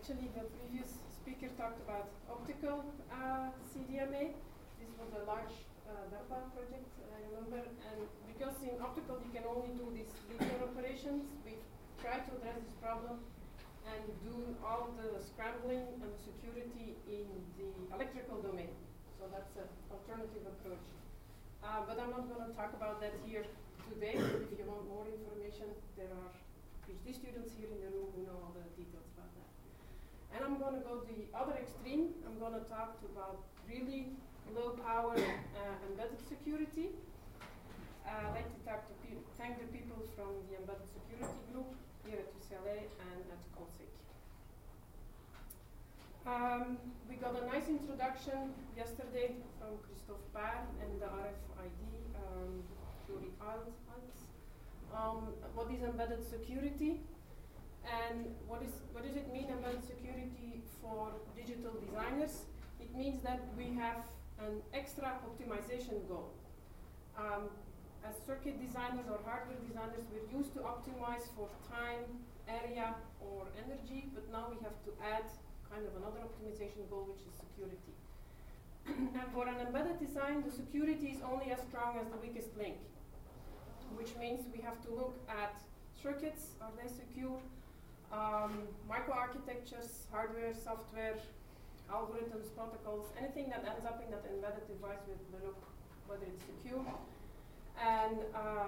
Actually, the previous speaker talked about optical CDMA. This was a large DARPA project, I remember, and because in optical you can only do these linear operations, we tried to address this problem and do all the scrambling and security in the electrical domain. So that's an alternative approach. But I'm not going to talk about that here today. If you want more information, there are PhD students here in the room who know all the details about that. And I'm going to go the other extreme. I'm going to talk about really low power embedded security. I'd like to thank the people from the embedded security group here at UCLA and at CONSIC. We got a nice introduction yesterday from Christophe Paar and the RFID, Juri Alt, what is embedded security and what does it mean, embedded security for digital designers? It means that we have an extra optimization goal. As circuit designers or hardware designers, we're used to optimize for time, area, or energy, but now we have to add kind of another optimization goal, which is security. And for an embedded design, the security is only as strong as the weakest link, which means we have to look at circuits, are they secure, microarchitectures, hardware, software, algorithms, protocols, anything that ends up in that embedded device with the look whether it's secure, and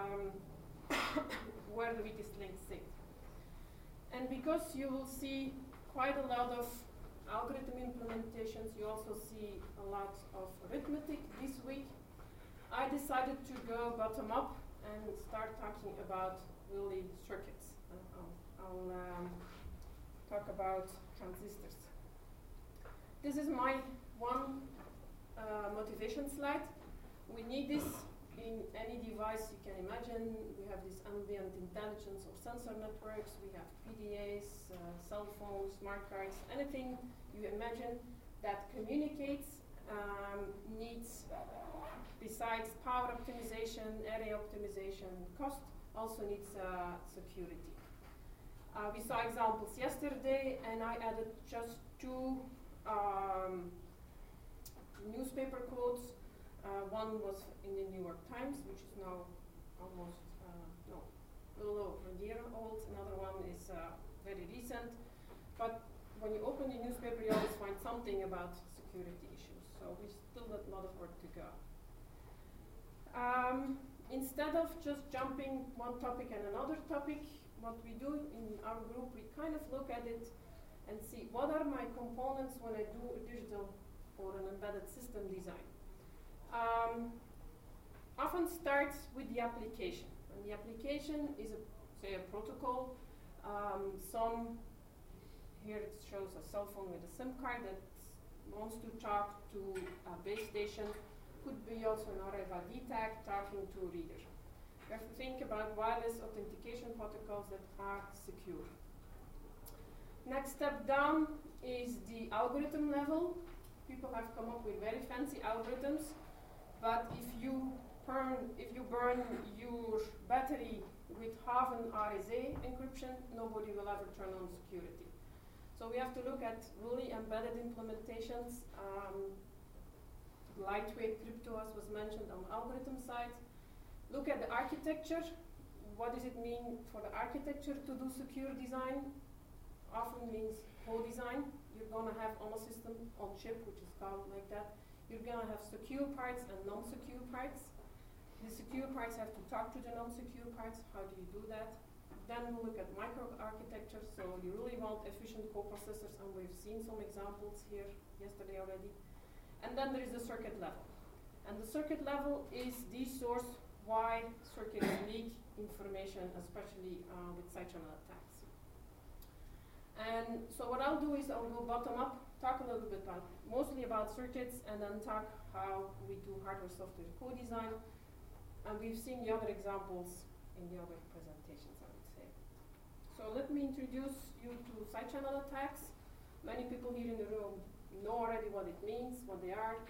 where the weakest links sit. And because you will see quite a lot of algorithm implementations, you also see a lot of arithmetic this week, I decided to go bottom up and start talking about really circuits. I'll talk about transistors. This is my one motivation slide. We need this in any device you can imagine. We have this ambient intelligence or sensor networks. We have PDAs, cell phones, smart cards, anything you imagine that communicates needs, besides power optimization, area optimization, cost, also needs security. We saw examples yesterday, and I added just two newspaper quotes. One was in the New York Times, which is now almost, a little over a year old. Another one is very recent. But when you open the newspaper, you always find something about security issues. So we still have a lot of work to go. Instead of just jumping one topic and another topic, what we do in our group, we kind of look at it and see what are my components when I do a digital or an embedded system design. Often starts with the application. And the application is, say, a protocol. Here it shows a cell phone with a SIM card that wants to talk to a base station. Could be also an RFID tag talking to a reader. You have to think about wireless authentication protocols that are secure. Next step down is the algorithm level. People have come up with very fancy algorithms, but if you burn your battery with half an RSA encryption, nobody will ever turn on security. So we have to look at really embedded implementations. Lightweight crypto, as was mentioned on the algorithm side. Look at the architecture. What does it mean for the architecture to do secure design? Often means co-design. You're going to have on a system on chip, which is called like that. You're going to have secure parts and non-secure parts. The secure parts have to talk to the non-secure parts. How do you do that? Then we'll look at microarchitecture. So you really want efficient coprocessors, and we've seen some examples here yesterday already. And then there is the circuit level. And the circuit level is the source why circuits leak information, especially with side channel attacks. And so what I'll do is I'll go bottom up, talk a little bit mostly about circuits, and then talk how we do hardware software co-design. And we've seen the other examples in the other presentations, I would say. So let me introduce you to side channel attacks. Many people here in the room know already what it means, what they are.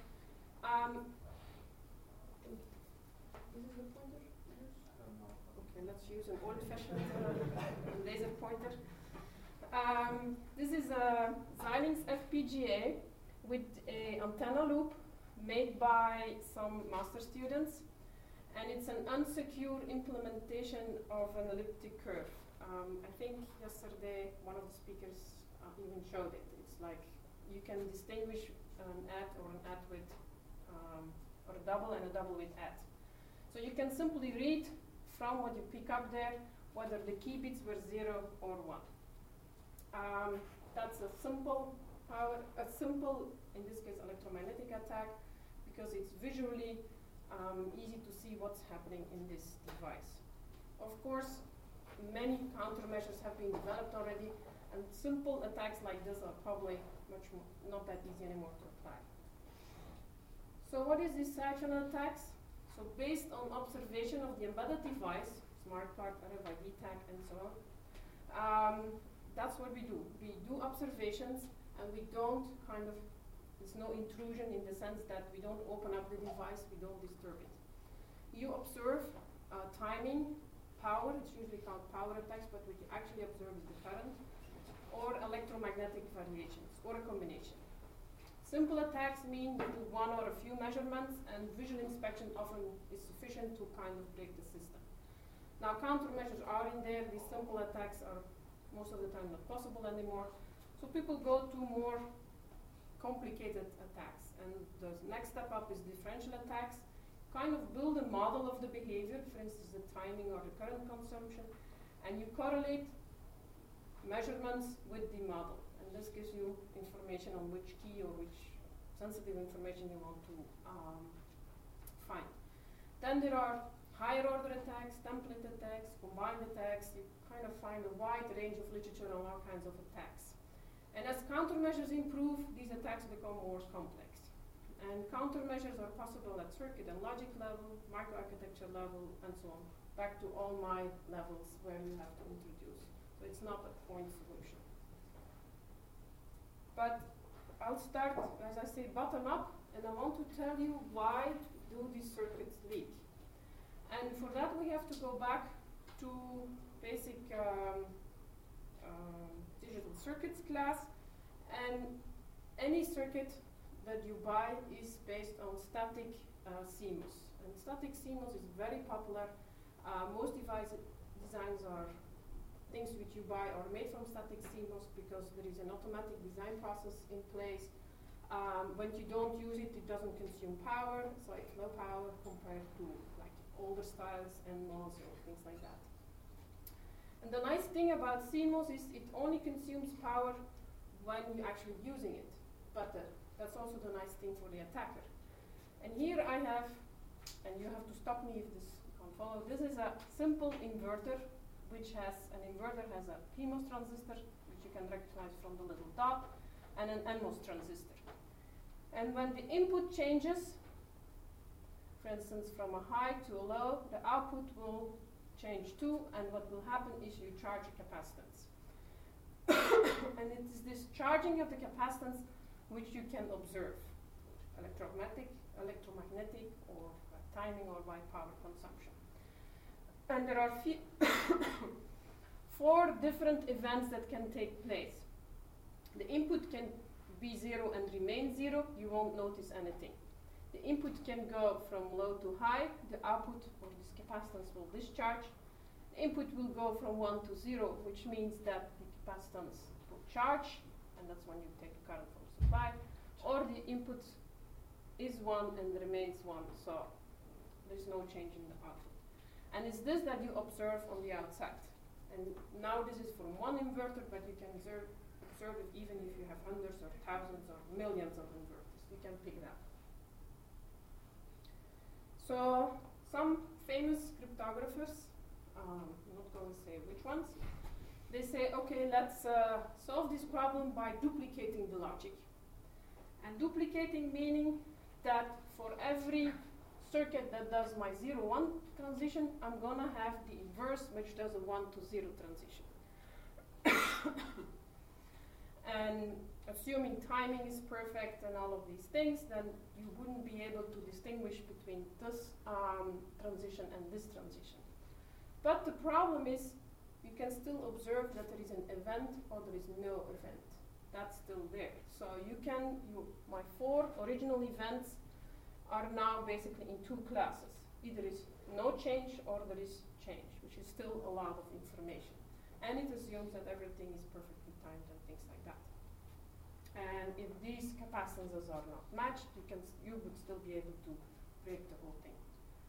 This is the pointer? Okay, let's use an old-fashioned laser pointer. This is a Xilinx FPGA with an antenna loop made by some master students, and it's an unsecure implementation of an elliptic curve. I think yesterday one of the speakers even showed it. It's like you can distinguish an add or an add with, or a double and a double with add. So you can simply read from what you pick up there whether the key bits were 0 or 1. That's a simple in this case, electromagnetic attack, because it's visually easy to see what's happening in this device. Of course, many countermeasures have been developed already, and simple attacks like this are probably not that easy anymore to apply. So what is this sectional attacks? So based on observation of the embedded device, smart card, RFID tag, and so on, that's what we do. We do observations, and we don't there's no intrusion in the sense that we don't open up the device, we don't disturb it. You observe timing, power, it's usually called power attacks, but what you actually observe is the current, or electromagnetic variations, or a combination. Simple attacks mean you do one or a few measurements, and visual inspection often is sufficient to break the system. Now countermeasures are in there. These simple attacks are most of the time not possible anymore. So people go to more complicated attacks. And the next step up is differential attacks. Build a model of the behavior, for instance the timing or the current consumption, and you correlate measurements with the model. And this gives you information on which key or which sensitive information you want to find. Then there are higher order attacks, template attacks, combined attacks. You find a wide range of literature on all kinds of attacks. And as countermeasures improve, these attacks become more complex. And countermeasures are possible at circuit and logic level, microarchitecture level, and so on, back to all my levels where you have to introduce. So it's not a point solution. But I'll start, as I say, bottom up, and I want to tell you why do these circuits leak. And for that we have to go back to basic digital circuits class, and any circuit that you buy is based on static CMOS. And static CMOS is very popular. Most designs are things which you buy are made from static CMOS because there is an automatic design process in place. When you don't use it, it doesn't consume power, so it's low power compared to older styles and MOS or things like that. And the nice thing about CMOS is it only consumes power when you're actually using it. But that's also the nice thing for the attacker. And here I have, and you have to stop me if this can't follow, this is a simple inverter, which has, an inverter has a PMOS transistor, which you can recognize from the little dot, and an NMOS transistor. And when the input changes, for instance, from a high to a low, the output will change too, and what will happen is you charge a capacitance. And it is this charging of the capacitance which you can observe, electromagnetic, or timing, or by power consumption. And there are 4 different events that can take place. The input can be 0 and remain 0, you won't notice anything. The input can go from low to high, the output or this capacitance will discharge. The input will go from 1 to 0, which means that the capacitance will charge, and that's when you take current from the supply, or the input is 1 and remains 1, so there's no change in the output. And it's this that you observe on the outside. And now this is from one inverter, but you can observe it even if you have hundreds or thousands or millions of inverters. You can pick it up. So some famous cryptographers, I'm not going to say which ones, they say, okay, let's solve this problem by duplicating the logic. And duplicating meaning that for every circuit that does my 0-1 transition, I'm going to have the inverse, which does a 1 to 0 transition. And assuming timing is perfect and all of these things, then you wouldn't be able to distinguish between this transition and this transition. But the problem is you can still observe that there is an event or there is no event. That's still there. So my 4 original events are now basically in 2 classes. Either is no change or there is change, which is still a lot of information. And it assumes that everything is perfectly timed and things like that. And if these capacitances are not matched, you would still be able to break the whole thing.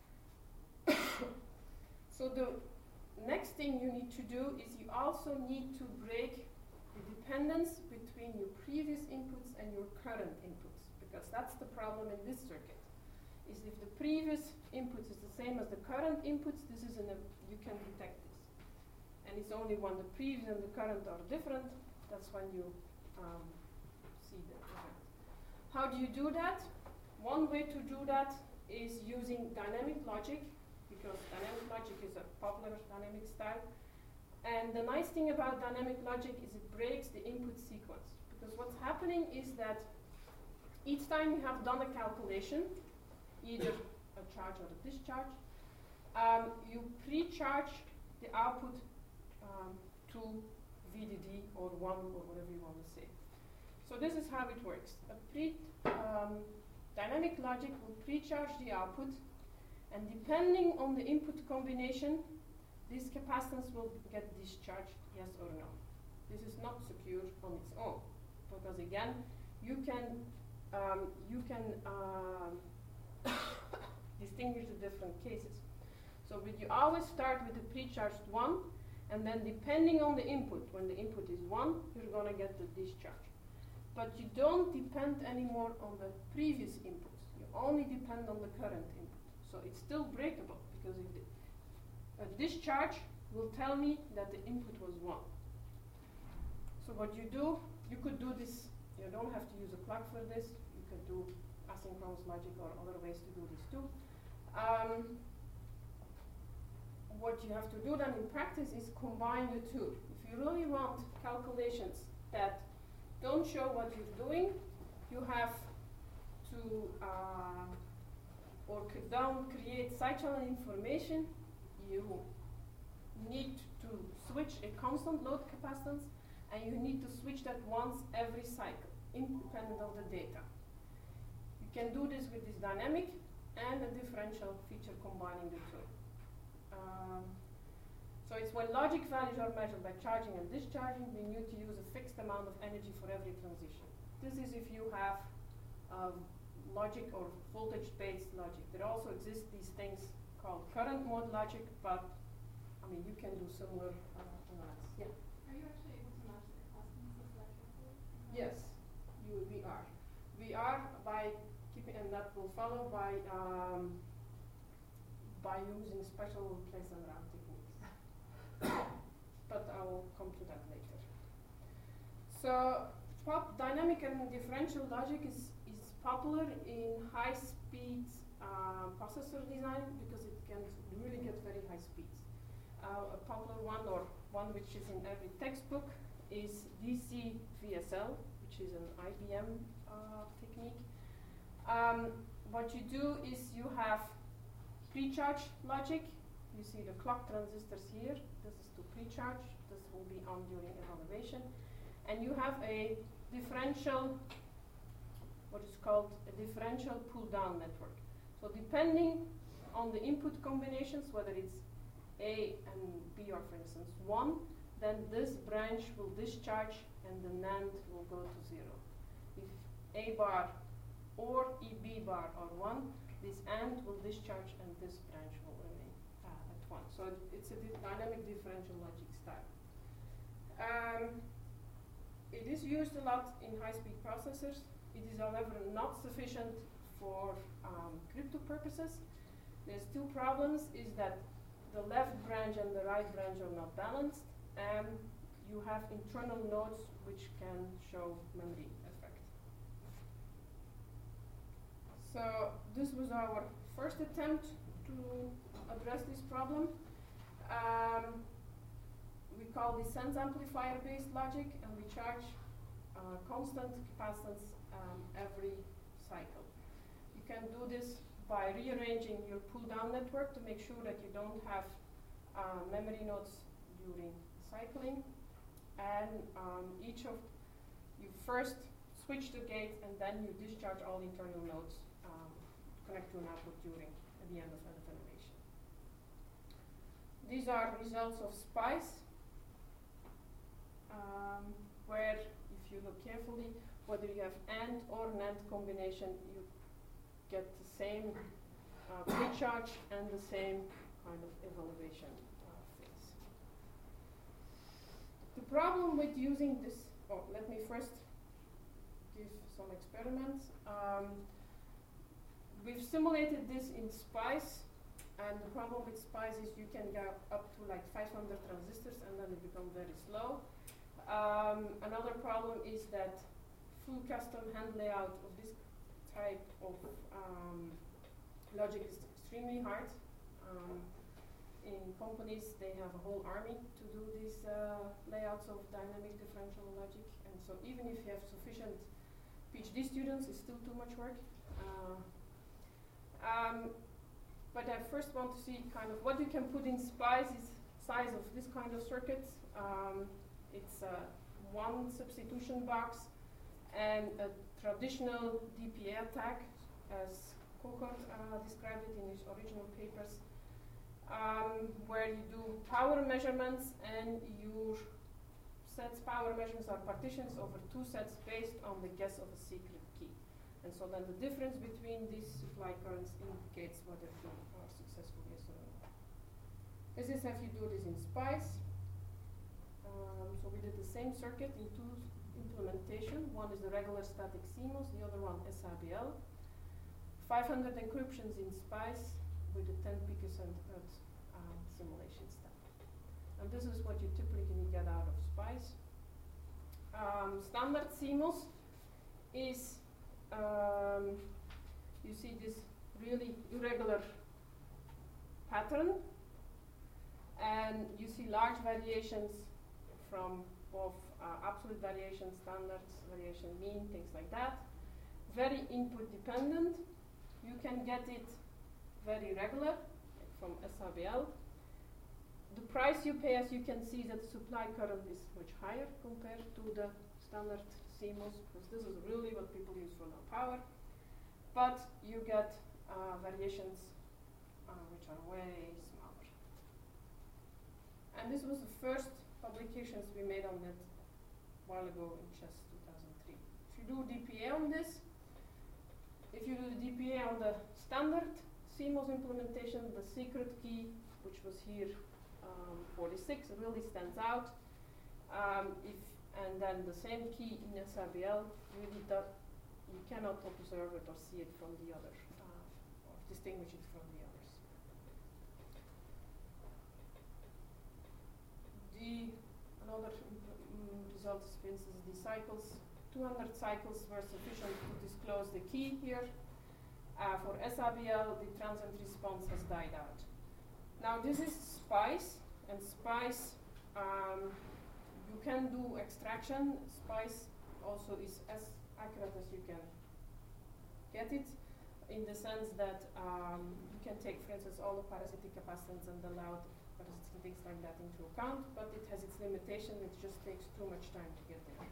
So the next thing you need to do is you also need to break the dependence between your previous inputs and your current inputs, because that's the problem in this circuit. Is if the previous inputs is the same as the current inputs, you can detect this. And it's only when the previous and the current are different, that's when you see the event. How do you do that? One way to do that is using dynamic logic, because dynamic logic is a popular dynamic style. And the nice thing about dynamic logic is it breaks the input sequence. Because what's happening is that each time you have done a calculation, either a charge or a discharge, you pre-charge the output to VDD or 1 or whatever you want to say. So this is how it works. Dynamic logic will pre-charge the output, and depending on the input combination, this capacitance will get discharged, yes or no. This is not secure on its own, because again, you can distinguish the different cases. So you always start with the pre-charged 1, and then depending on the input, when the input is 1, you're going to get the discharge. But you don't depend anymore on the previous inputs. You only depend on the current input. So it's still breakable, because a discharge will tell me that the input was 1. So what you do, you could do this, you don't have to use a clock for this, you could do asynchronous logic or other ways to do this too. What you have to do then in practice is combine the two. If you really want calculations that don't show what you're doing, you have to, don't create side channel information, you need to switch a constant load capacitance, and you need to switch that once every cycle, independent of the data. You can do this with this dynamic and a differential feature combining the two. So it's when logic values are measured by charging and discharging, we need to use a fixed amount of energy for every transition. This is if you have logic or voltage-based logic. There also exist these things called current mode logic, but I mean you can do similar analysis. Yeah. Are you actually able to match the capacitances electrically? Yes, we are. We are by keeping, and that will follow by using special place and route techniques. But I will come to that later. So dynamic and differential logic is popular in high-speed processor design because it can really get very high speeds. A popular one, or one which is in every textbook, is DC VSL, which is an IBM technique. What you do is you have pre-charge logic. You see the clock transistors here. This is to pre-charge. This will be on during evaluation. And you have a differential, what is called a differential pull-down network. So depending on the input combinations, whether it's A and B or for instance 1, then this branch will discharge and the NAND will go to 0. If A bar or EB bar are 1, this AND will discharge and this branch will remain at 1. So it's a dynamic differential logic style. It is used a lot in high-speed processors. It is, however, not sufficient for crypto purposes. There's two problems, is that the left branch and the right branch are not balanced, and you have internal nodes which can show memory effect. So this was our first attempt to address this problem. We call this sense amplifier-based logic, and we charge constant capacitance every cycle. You can do this by rearranging your pull-down network to make sure that you don't have memory nodes during cycling. And each of you first switch the gate and then you discharge all internal nodes, connect to an output during at the end of evaluation. These are results of SPICE, where if you look carefully, whether you have AND or NAND combination, you get the same pre-charge and the same kind of evaluation phase. The problem with using this, let me first give some experiments. We've simulated this in SPICE, and the problem with SPICE is you can go up to like 500 transistors and then it becomes very slow. Another problem is that full custom hand layout of this type of logic is extremely hard. In companies, they have a whole army to do these layouts of dynamic differential logic, and so even if you have sufficient PhD students, it's still too much work. But I first want to see kind of what you can put in SPICE is size of this kind of circuits. It's one substitution box and a traditional DPA attack, as Kokot described it in his original papers, where you do power measurements and your sets power measurements are partitions over two sets based on the guess of a secret key. And so then the difference between these supply currents indicates whether you are successful, yes or no. This is if you do this in SPICE. So we did the same circuit in two implementation. One is the regular static CMOS, the other one SRBL. 500 encryptions in SPICE with a 10 picocent hertz simulation step. And this is what you typically get out of SPICE. Standard CMOS is, you see this really irregular pattern, and you see large variations from both absolute variation, standards, variation mean, things like that. Very input dependent. You can get it very regular from SRBL. The price you pay, as you can see, that the supply current is much higher compared to the standard CMOS, because this is really what people use for low power. But you get variations which are way smaller. And this was the first publications we made on that a while ago in CHES 2003. If you do DPA on this, if you do the DPA on the standard CMOS implementation, the secret key, which was here 46, really stands out. And then the same key in SRBL, really you cannot observe it or see it from the other, or distinguish it from the others. Another result is, for instance, the cycles. 200 cycles were sufficient to disclose the key here. For SRBL, the transient response has died out. Now this is SPICE, and SPICE, you can do extraction. SPICE also is as accurate as you can get it, in the sense that you can take, for instance, all the parasitic capacitance and the loud parasitic things like that into account, but it has its limitation. It just takes too much time to get there.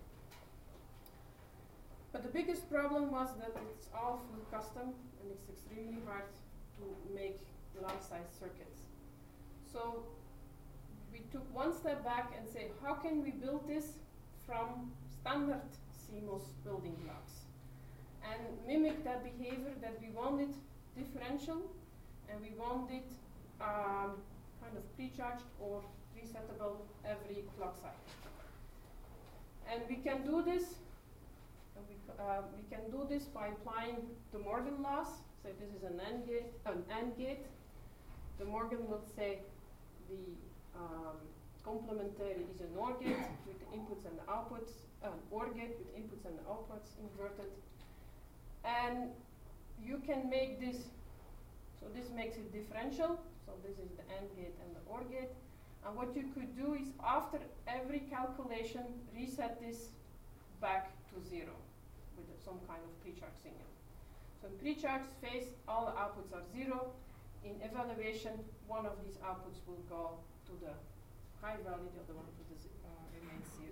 But the biggest problem was that it's all full custom, and it's extremely hard to make large-size circuits. So we took one step back and said, how can we build this from standard CMOS building blocks and mimic that behavior that we wanted differential, and we wanted kind of pre-charged or resettable every clock cycle. And we can do this. We can do this by applying the Morgan laws. So this is an AND gate. The Morgan would say the complementary is an OR gate with the inputs and the outputs, an OR gate with inputs and the outputs inverted. And you can make this, so this makes it differential. So this is the AND gate and the OR gate. And what you could do is, after every calculation, reset this back to 0 with some kind of pre-charge signal. So in pre-charge phase, all the outputs are 0. In evaluation, one of these outputs will go to the high value, the other one remains 0.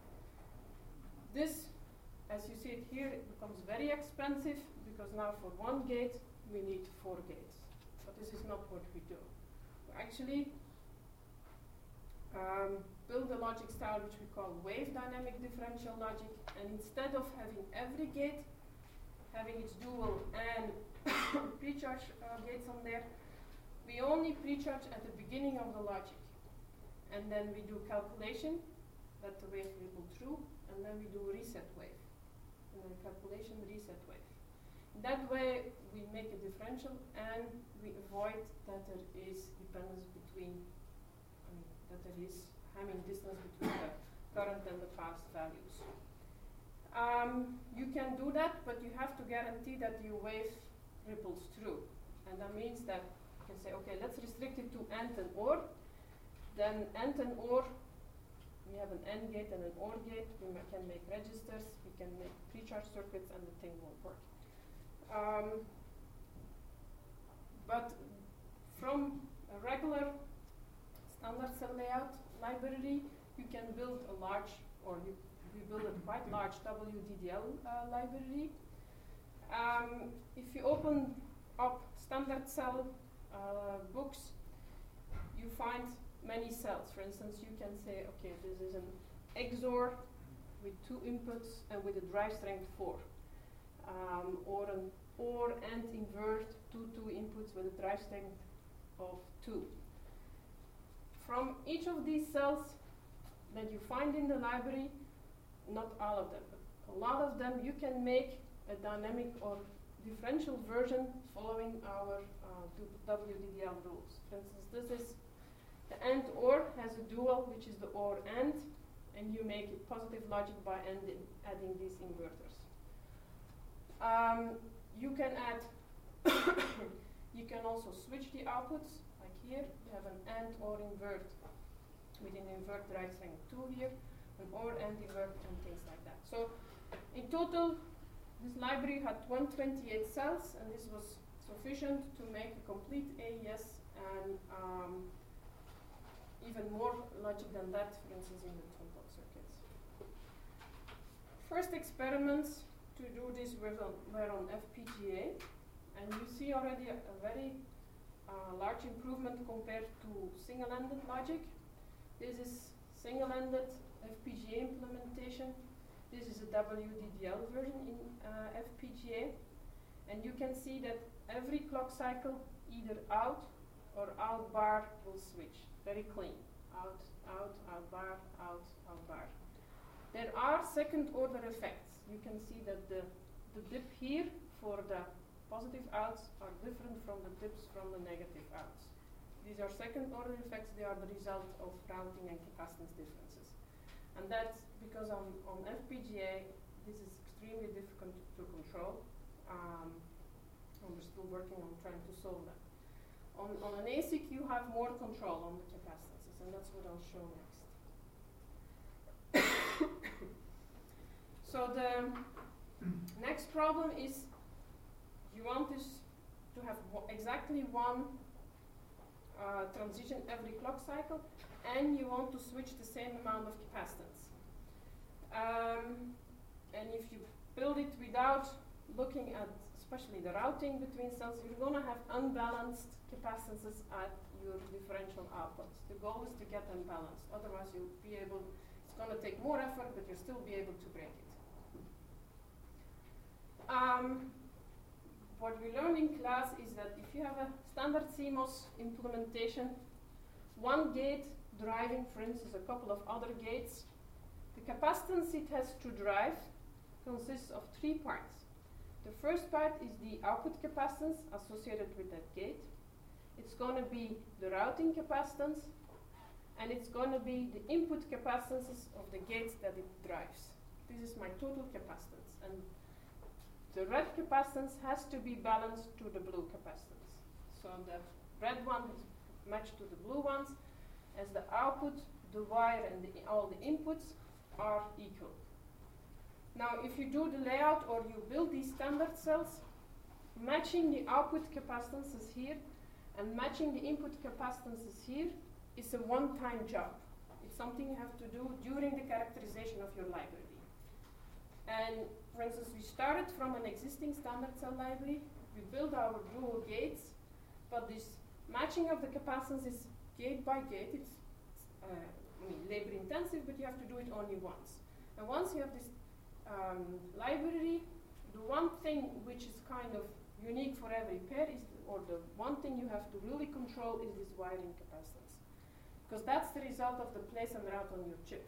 This, as you see it here, it becomes very expensive because now for one gate we need 4 gates. But this is not what we do. We actually build a logic style which we call wave dynamic differential logic, and instead of having every gate having its dual and precharge gates on there, we only precharge at the beginning of the logic, and then we do calculation, let the wave ripple through, and then we do reset wave, and then calculation, reset wave. That way we make a differential and we avoid that there is dependence between, that there is Hamming distance between the current and the past values. You can do that, but you have to guarantee that your wave ripples through. And that means that you can say, okay, let's restrict it to AND and OR. Then AND and OR, we have an AND gate and an OR gate. We can make registers, we can make precharge circuits, and the thing will work. But from a regular standard cell layout library, you can build a large, or we build a quite large WDDL library. If you open up standard cell books, you find many cells. For instance, you can say, okay, this is an XOR with 2 inputs and with a drive strength 4. Or an OR and invert 2 inputs with a drive strength of 2. From each of these cells that you find in the library, not all of them, but a lot of them, you can make a dynamic or differential version following our WDDL rules. For instance, this is the AND OR has a dual, which is the OR AND, and you make it positive logic by adding these inverters. You can add, you can also switch the outputs. Like here, you have an AND OR invert with an invert drive strength 2 here, an OR AND invert, and things like that. So in total, this library had 128 cells, and this was sufficient to make a complete AES and even more logic than that, for instance, in the 2-pot circuits. First experiments to do this were on FPGA, and you see already a very large improvement compared to single-ended logic. This is single-ended FPGA implementation. This is a WDDL version in FPGA, and you can see that every clock cycle, either out or out bar will switch. Very clean. Out, out, out bar, out, out bar. There are second-order effects. You can see that the dip here for the positive outs are different from the dips from the negative outs. These are second-order effects. They are the result of routing and capacitance differences. And that's because on FPGA, this is extremely difficult to control. And we're still working on trying to solve that. On an ASIC, you have more control on the capacitances, and that's what I'll show next. So the next problem is you want this to have exactly one transition every clock cycle, and you want to switch the same amount of capacitance. And if you build it without looking at especially the routing between cells, you're going to have unbalanced capacitances at your differential outputs. The goal is to get them balanced. Otherwise, you'll be able, it's going to take more effort, but you'll still be able to break it. What we learned in class is that if you have a standard CMOS implementation, one gate driving, for instance, a couple of other gates, the capacitance it has to drive consists of 3 parts. The first part is the output capacitance associated with that gate. It's going to be the routing capacitance, and it's going to be the input capacitances of the gates that it drives. This is my total capacitance, and the red capacitance has to be balanced to the blue capacitance. So the red one is matched to the blue ones, as the output, the wire, and all the inputs are equal. Now, if you do the layout or you build these standard cells, matching the output capacitances here and matching the input capacitances here is a one-time job. It's something you have to do during the characterization of your library. And for instance, we started from an existing standard cell library. We built our dual gates, but this matching of the capacitance is gate by gate. It's labor intensive, but you have to do it only once. And once you have this library, the one thing which is kind of unique for every pair is, or the one thing you have to really control is this wiring capacitance, because that's the result of the place and route on your chip.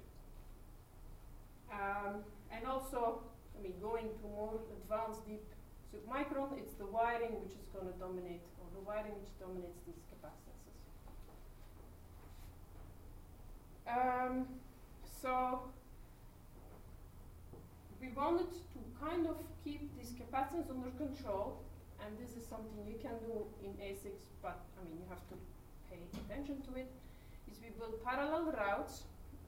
And also, going to more advanced deep submicron, it's the wiring which is going to dominate, or the wiring which dominates these capacitances. So we wanted to kind of keep this capacitance under control, and this is something you can do in ASICs, but you have to pay attention to it. Is we build parallel routes.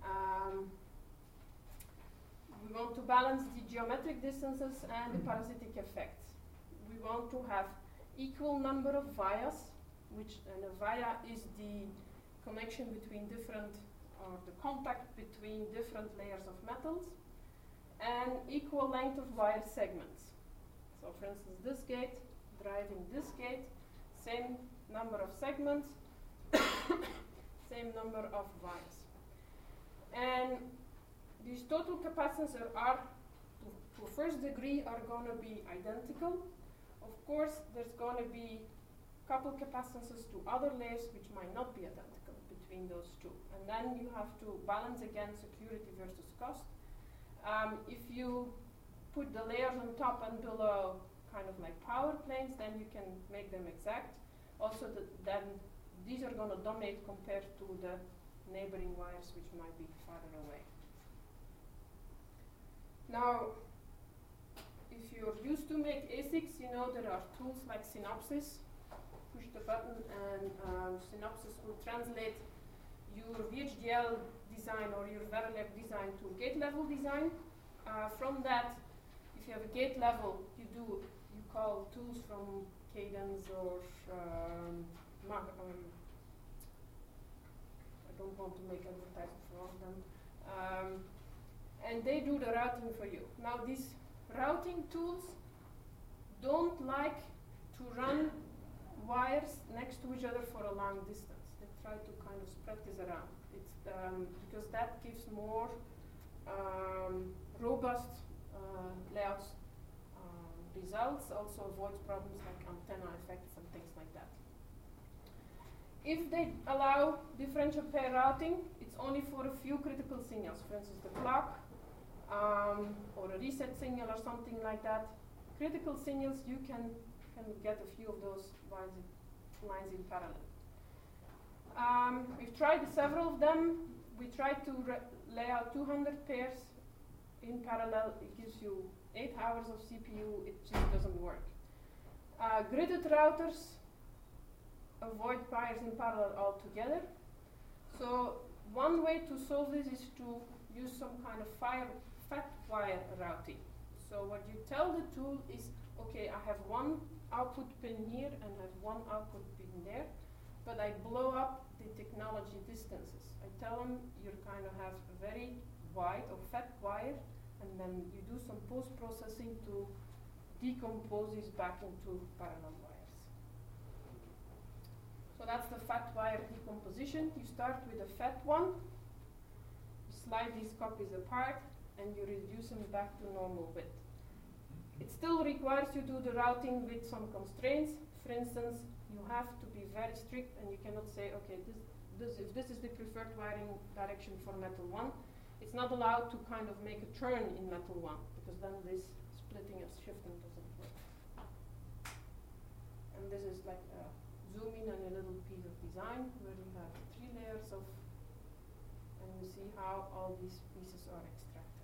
We want to balance the geometric distances and the parasitic effects. We want to have equal number of vias, and a via is the connection between different, or the contact between different layers of metals, and equal length of wire segments. So for instance, this gate driving this gate, same number of segments, same number of vias. And these total capacitances are, to first degree, are going to be identical. Of course, there's going to be a couple capacitances to other layers which might not be identical between those two. And then you have to balance again security versus cost. If you put the layers on top and below kind of like power planes, then you can make them exact. Also, then these are going to dominate compared to the neighboring wires which might be farther away. Now, if you're used to make ASICs, you know there are tools like Synopsys. Push the button and Synopsys will translate your VHDL design or your Verilab design to gate level design. From that, if you have a gate level, you call tools from Cadence or I don't want to make advertising for all of them. And they do the routing for you. Now these routing tools don't like to run wires next to each other for a long distance. They try to kind of spread this around. It's because that gives more robust layouts results, also avoids problems like antenna effects and things like that. If they allow differential pair routing, it's only for a few critical signals, for instance the clock, or a reset signal or something like that. Critical signals, you can get a few of those lines in parallel. We've tried several of them. We tried to lay out 200 pairs in parallel. It gives you 8 hours of CPU. It just doesn't work. Gridded routers avoid wires in parallel altogether. So one way to solve this is to use some kind of fat wire routing. So what you tell the tool is, okay, I have one output pin here and I have one output pin there, but I blow up the technology distances. I tell them you kind of have a very wide or fat wire, and then you do some post-processing to decompose this back into parallel wires. So that's the fat wire decomposition. You start with a fat one, you slide these copies apart, and you reduce them back to normal width. It still requires you to do the routing with some constraints. For instance, you have to be very strict, and you cannot say, okay, if this is the preferred wiring direction for metal 1, it's not allowed to kind of make a turn in metal 1, because then this splitting and shifting doesn't work. And this is like a zoom in on a little piece of design where you have 3 layers of, and you see how all these pieces are extracted.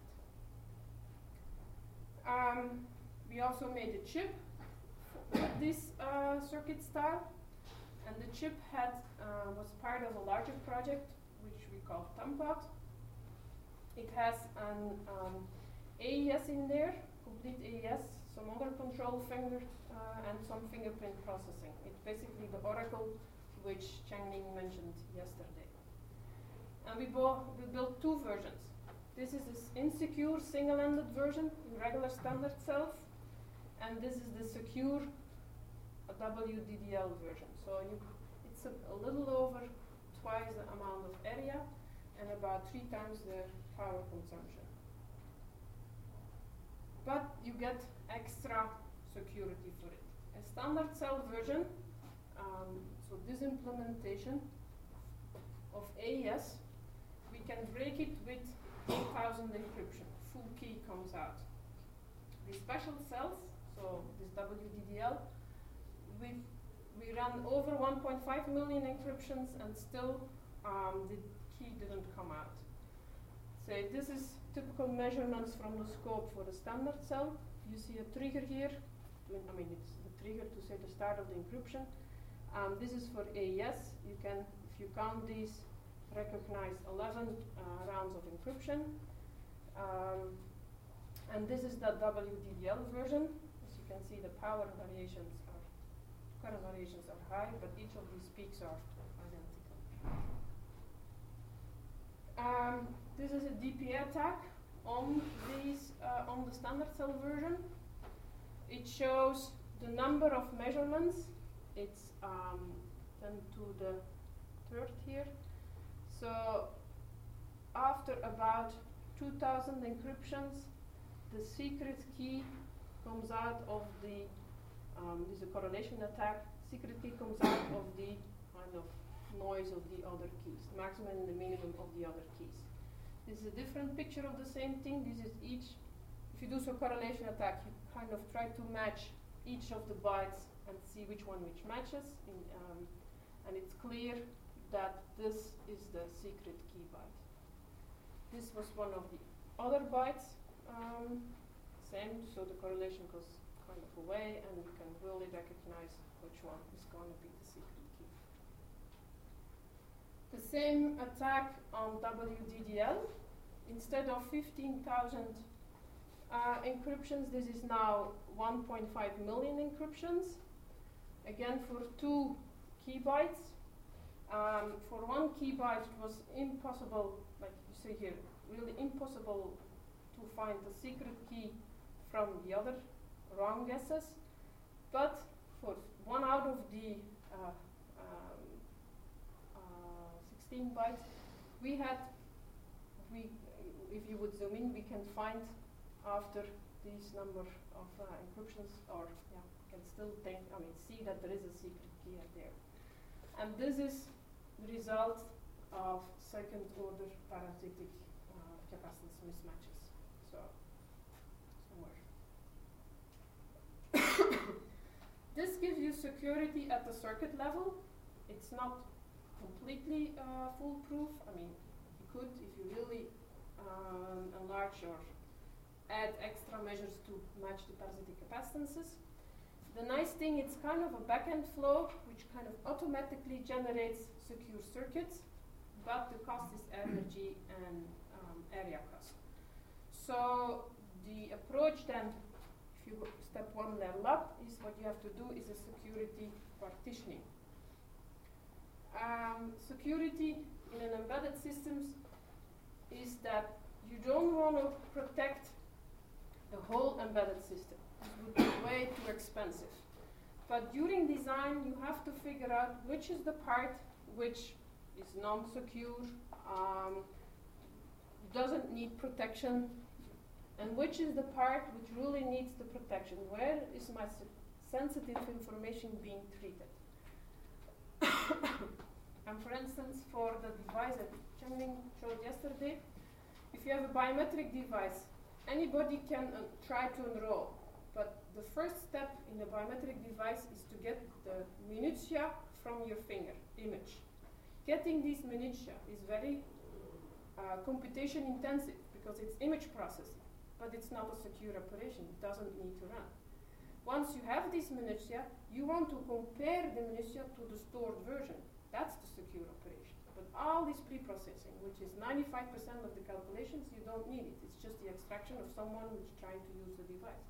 We also made a chip with this circuit style, and the chip was part of a larger project which we call Tampot. It has an AES in there, complete AES, some other control finger, and some fingerprint processing. It's basically the Oracle which Changning mentioned yesterday. And we built two versions. This is this insecure single-ended version in regular standard cells, and this is the secure WDDL version. So it's a little over twice the amount of area and about 3 times the power consumption. But you get extra security for it. A standard cell version, so this implementation of AES, we can break it with 8,000 encryption. Full key comes out. The special cells, so this WDDL, we ran over 1.5 million encryptions and still the key didn't come out. So this is typical measurements from the scope for the standard cell. You see a trigger here. It's the trigger to say the start of the encryption. This is for AES. You can, if you count these, recognize 11 rounds of encryption. And this is the WDDL version. As you can see, the power variations are, current variations are high, but each of these peaks are identical. This is a DPA attack on these on the standard cell version. It shows the number of measurements. It's 10 to the third here. So after about 2,000 encryptions, the secret key comes out of the, this is a correlation attack, secret key comes out of the kind of noise of the other keys, the maximum and the minimum of the other keys. This is a different picture of the same thing. This is each, if you do so correlation attack, you kind of try to match each of the bytes and see which matches, and it's clear that this is the secret key byte. This was one of the other bytes, same, so the correlation goes kind of away and you can really recognize which one is going to be the secret key. The same attack on WDDL. Instead of 15,000 encryptions, this is now 1.5 million encryptions. Again, for 2 key bytes. For 1 key byte, it was impossible, like you see here, really impossible to find the secret key from the other wrong guesses. But for 1 out of the 16 bytes, if you would zoom in, we can find after these number of encryptions, or can still see that there is a secret key up there. And this is the result of second order parasitic capacitance mismatches. So, somewhere. This gives you security at the circuit level. It's not completely foolproof. You could, if you really enlarge or add extra measures to match the parasitic capacitances. The nice thing, it's kind of a back-end flow which kind of automatically generates secure circuits, but the cost is energy and area cost. So the approach then, if you go step 1 level up, is what you have to do is a security partitioning. Security in an embedded systems is that you don't want to protect the whole embedded system. This would be way too expensive. But during design, you have to figure out which is the part which is non-secure, doesn't need protection, and which is the part which really needs the protection. Where is my sensitive information being treated? And for instance, for the device that Cheng-Ling showed yesterday, if you have a biometric device, anybody can try to enroll. But the first step in a biometric device is to get the minutiae from your finger image. Getting these minutiae is very computation intensive because it's image processing, but it's not a secure operation. It doesn't need to run. Once you have these minutiae, you want to compare the minutiae to the stored version. That's the secure operation. But all this pre-processing, which is 95% of the calculations, you don't need it. It's just the extraction of someone who's trying to use the device.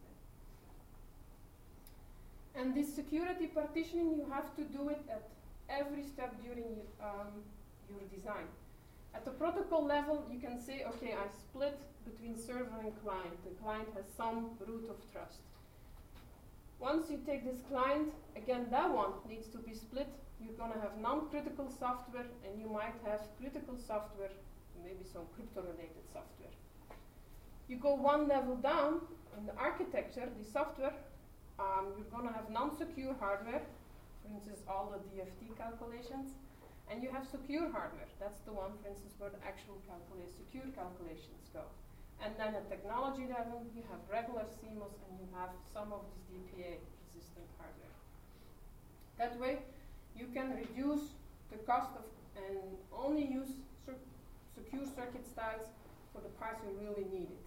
And this security partitioning, you have to do it at every step during your design. At the protocol level, you can say, okay, I split between server and client. The client has some root of trust. Once you take this client, again, that one needs to be split. You're going to have non-critical software, and you might have critical software, maybe some crypto-related software. You go one level down in the architecture, the software, you're going to have non-secure hardware, for instance, all the DFT calculations, and you have secure hardware. That's the one, for instance, where the actual secure calculations go. And then at technology level, you have regular CMOS, and you have some of this DPA-resistant hardware. That way, you can reduce the cost of and only use secure circuit styles for the parts you really need it.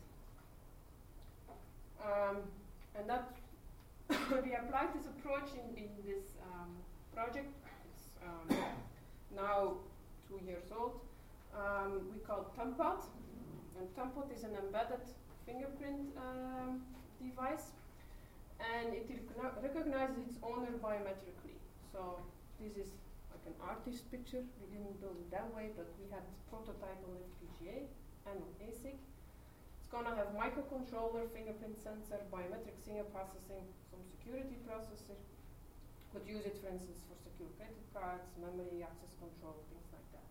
And that we applied this approach in this project. It's now 2 years old. We call it Tempot. And Tempot is an embedded fingerprint device, and it recognizes its owner biometrically. So this is like an artist picture. We didn't build it that way, but we had this prototype on FPGA and on ASIC. It's going to have microcontroller, fingerprint sensor, biometric signal processing, some security processor. Could use it, for instance, for secure credit cards, memory access control, things like that.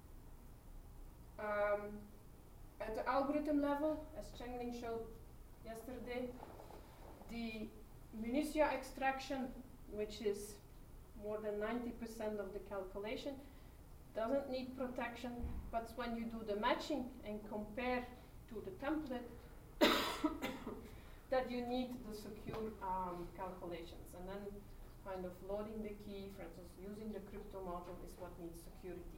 At the algorithm level, as Chengling showed yesterday, the minutia extraction, which is more than 90% of the calculation, doesn't need protection, but when you do the matching and compare to the template, that you need the secure calculations. And then kind of loading the key, for instance, using the crypto module is what needs security.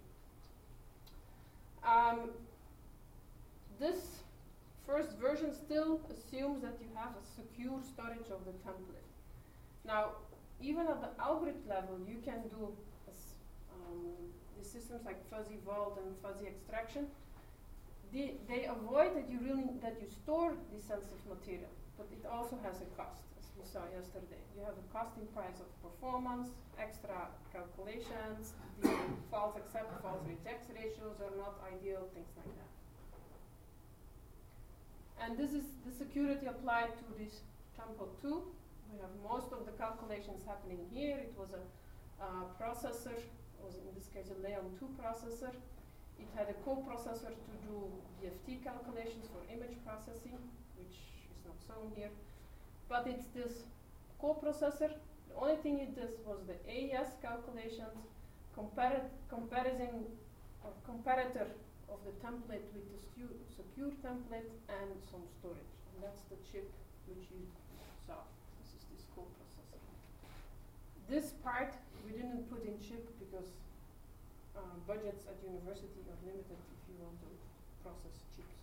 This first version still assumes that you have a secure storage of the template. Now, even at the algorithm level, you can do the systems like fuzzy vault and fuzzy extraction. They avoid that you store the sensitive material, but it also has a cost, as we saw yesterday. You have a costing price of performance, extra calculations, the false accept, false reject ratios are not ideal, things like that. And this is the security applied to this Tempot 2. We have most of the calculations happening here. It was a processor, it was in this case a Leon 2 processor. It had a coprocessor to do DFT calculations for image processing, which is not shown here. But it's this coprocessor. The only thing it does was the AES calculations, comparison or comparator of the template with the secure template and some storage. And that's the chip which you saw. This is this coprocessor. This part we didn't put in chip because budgets at university are limited if you want to process chips.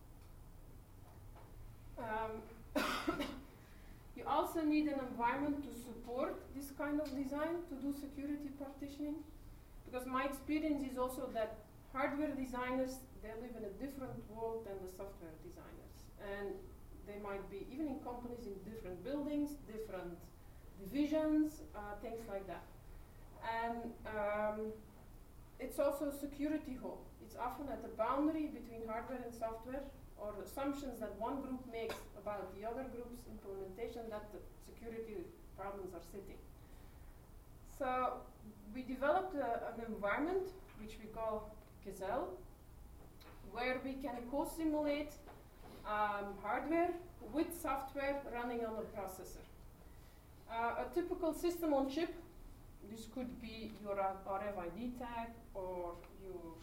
You also need an environment to support this kind of design to do security partitioning, because my experience is also that hardware designers, they live in a different world than the software designers. And they might be, even in companies, in different buildings, different divisions, things like that. And it's also a security hole. It's often at the boundary between hardware and software, or assumptions that one group makes about the other group's implementation, that the security problems are sitting. So we developed an environment which we call Gazelle, where we can co-simulate hardware with software running on a processor. A typical system on chip, this could be your RFID tag or your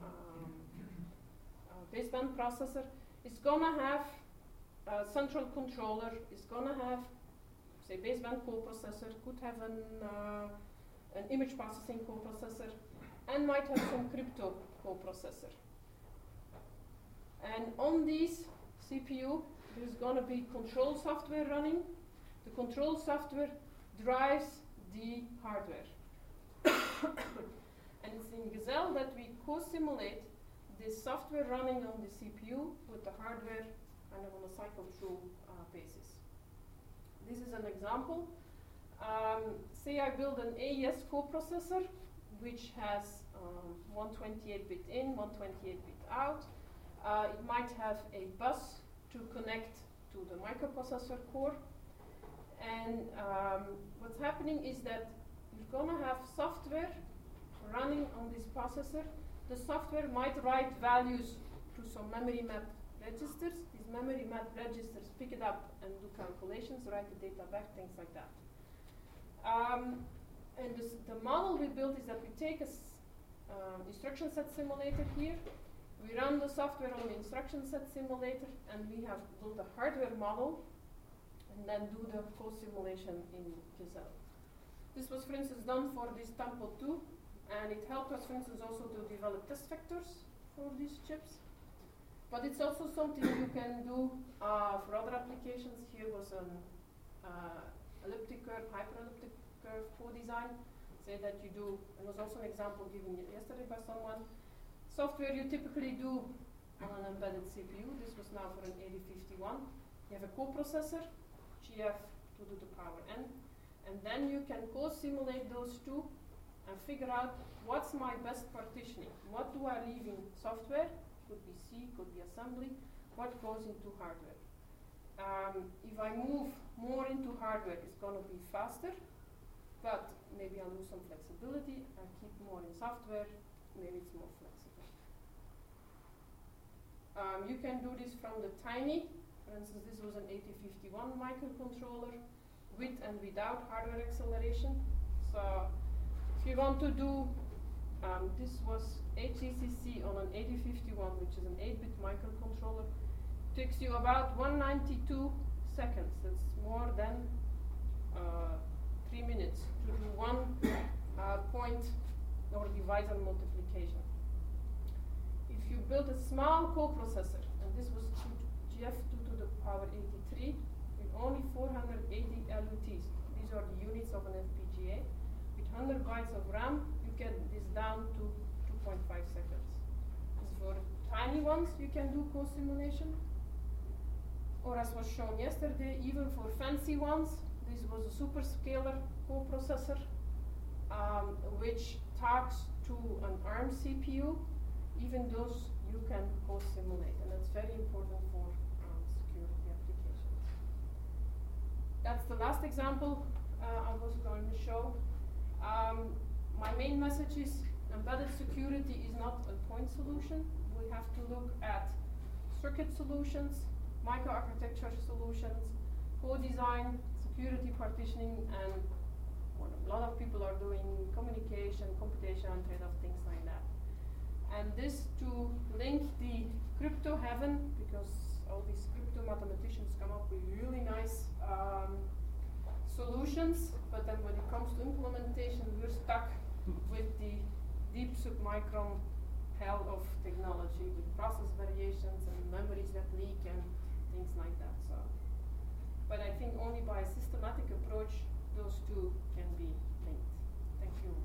baseband processor. It's gonna have a central controller, it's gonna have, say, baseband coprocessor, could have an image processing coprocessor, and might have some crypto coprocessor. And on this CPU, there's going to be control software running. The control software drives the hardware. And it's in Gazelle that we co-simulate this software running on the CPU with the hardware kind of on a cycle-through basis. This is an example. Say I build an AES coprocessor. which has 128-bit in, 128-bit out. It might have a bus to connect to the microprocessor core. And what's happening is that you're going to have software running on this processor. The software might write values to some memory map registers. These memory map registers pick it up and do calculations, write the data back, things like that. And the model we built is that we take a instruction set simulator here. We run the software on the instruction set simulator, and we have built a hardware model, and then do the co-simulation in Gazelle. This was, for instance, done for this Tempo 2, and it helped us, for instance, also to develop test vectors for these chips. But it's also something you can do for other applications. Here was an elliptic curve, hyperelliptic curve co-design. Say that you do, and was also an example given yesterday by someone. Software you typically do on an embedded CPU. This was now for an 8051. You have a coprocessor, GF to the power n, and then you can co-simulate those two and figure out what's my best partitioning. What do I leave in software? Could be C, could be assembly. What goes into hardware? If I move more into hardware, it's going to be faster, but maybe I'll lose some flexibility. I keep more in software, maybe it's more flexible. You can do this from the Tiny. For instance, this was an 8051 microcontroller with and without hardware acceleration. So if you want to do, this was HCCC on an 8051, which is an 8-bit microcontroller. Takes you about 192 seconds. That's more than 3 minutes to do one point or divisor multiplication. If you build a small coprocessor, and this was GF2 to the power 83, with only 480 LUTs. These are the units of an FPGA. With 100 bytes of RAM, you get this down to 2.5 seconds. This for tiny ones, you can do co-simulation. Or as was shown yesterday, even for fancy ones, this was a superscalar coprocessor, which talks to an ARM CPU. Even those you can co-simulate, and that's very important for security applications. That's the last example I was going to show. My main message is embedded security is not a point solution. We have to look at circuit solutions, microarchitecture solutions, co-design, security partitioning, and a lot of people are doing communication, computation, and trade-off, things like that. And this to link the crypto heaven, because all these crypto mathematicians come up with really nice solutions, but then when it comes to implementation, we're stuck with the deep submicron hell of technology with process variations and memories that leak and things like that. So, but I think only by a systematic approach, those two can be linked. Thank you.